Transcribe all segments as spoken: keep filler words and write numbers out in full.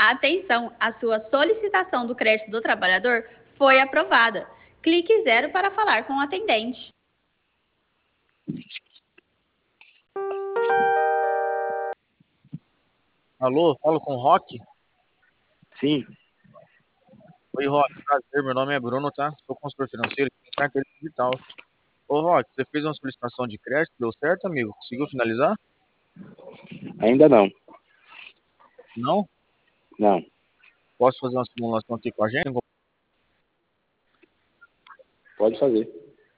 Atenção, a sua solicitação do crédito do trabalhador foi aprovada. Clique zero para falar com o atendente. Alô, falo com o Roque? Sim. Oi, Roque, prazer, meu nome é Bruno, tá? Sou consultor financeiro e carteira digital. Ô, Roque, você fez uma solicitação de crédito, deu certo, amigo? Conseguiu finalizar? Ainda não. Não? Não. Posso fazer uma simulação aqui com a gente? Pode fazer.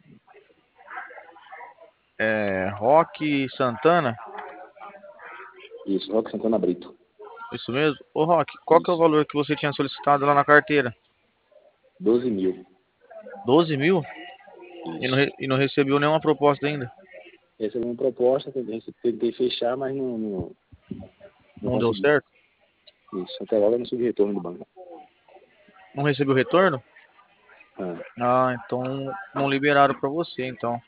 É, Roque Santana? Isso, Roque Santana Brito. Isso mesmo? Ô, Roque, qual que é o Isso. valor que você tinha solicitado lá na carteira? doze mil. doze mil? E não, re- Isso. e não recebeu nenhuma proposta ainda? Recebi uma proposta, tentei, tentei fechar, mas não, não, não Não deu consegui. certo? Isso, até agora eu não subi retorno do banco. Não recebeu retorno? Ah, Ah, então não liberaram pra você, então.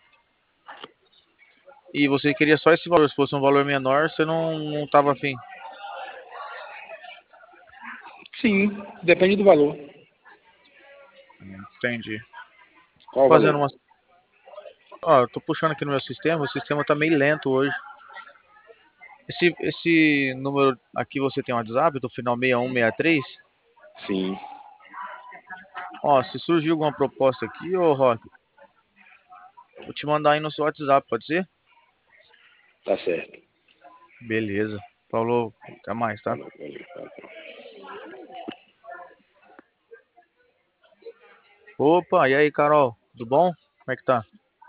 E você queria só esse valor, se fosse um valor menor, você não, não tava afim. sim, depende do valor. Entendi. Qual o Fazendo valor? uma. Ó, eu tô puxando aqui no meu sistema, o sistema tá meio lento hoje. Esse, esse número aqui você tem um WhatsApp, do final seis um seis três? Sim, Ó, se surgir alguma proposta aqui, ô Rock, vou te mandar aí no seu WhatsApp, pode ser? tá certo. Beleza. Falou, até mais, tá? Valeu, valeu, valeu. Opa, e aí, Carol? Tudo bom? Como é que tá?